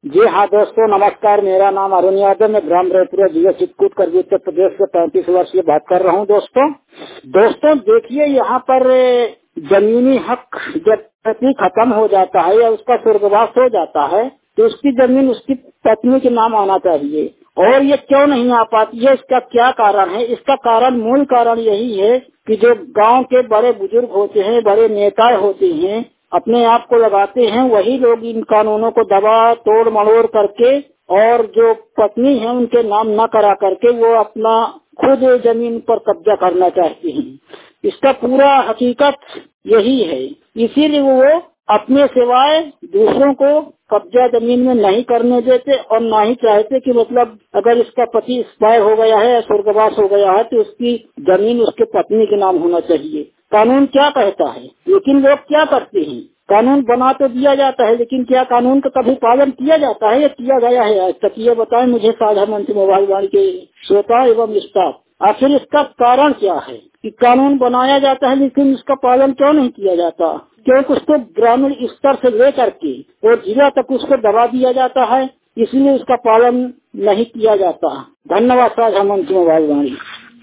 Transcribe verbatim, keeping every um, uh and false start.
जी हाँ दोस्तों, नमस्कार। मेरा नाम अरुण यादव, मैं ग्राम रायपुरा जिला चित्रकूट करवी उत्तर प्रदेश से पैंतीस वर्ष से बात कर रहा हूँ। दोस्तों दोस्तों देखिए, यहाँ पर जमीनी हक जब पति खत्म हो जाता है या उसका स्वर्गवास हो जाता है तो उसकी जमीन उसकी पत्नी के नाम आना चाहिए। और ये क्यों नहीं आ पाती है, इसका क्या कारण है? इसका कारण, मूल कारण यही है कि जो गांव के बड़े बुजुर्ग होते हैं, बड़े नेता होते हैं, अपने आप को लगाते हैं, वही लोग इन कानूनों को दबा तोड़ मड़ोड़ करके और जो पत्नी है उनके नाम न करा करके वो अपना खुद जमीन पर कब्जा करना चाहते हैं। इसका पूरा हकीकत यही है। इसीलिए वो अपने सिवाय दूसरों को कब्जा जमीन में नहीं करने देते और ना ही चाहते कि मतलब अगर इसका पति एक्सपायर हो गया है या स्वर्गवास हो गया है तो उसकी जमीन उसके पत्नी के नाम होना चाहिए। कानून क्या कहता है, लेकिन लोग क्या करते हैं, कानून बना तो दिया जाता है लेकिन क्या कानून का कभी पालन किया जाता है या किया गया है आज तक? ये बताएं मुझे साझा मंच मोबाइल वाणी के श्रोता एवं स्टाफ। आखिर इसका कारण क्या है कि कानून बनाया जाता है लेकिन इसका पालन क्यों नहीं किया जाता? क्योंकि उसको ग्रामीण स्तर से लेकर के और जिला तक उसको दबा दिया जाता है, इसलिए उसका पालन नहीं किया जाता। धन्यवाद साझा मंच मोबाइल वाणी।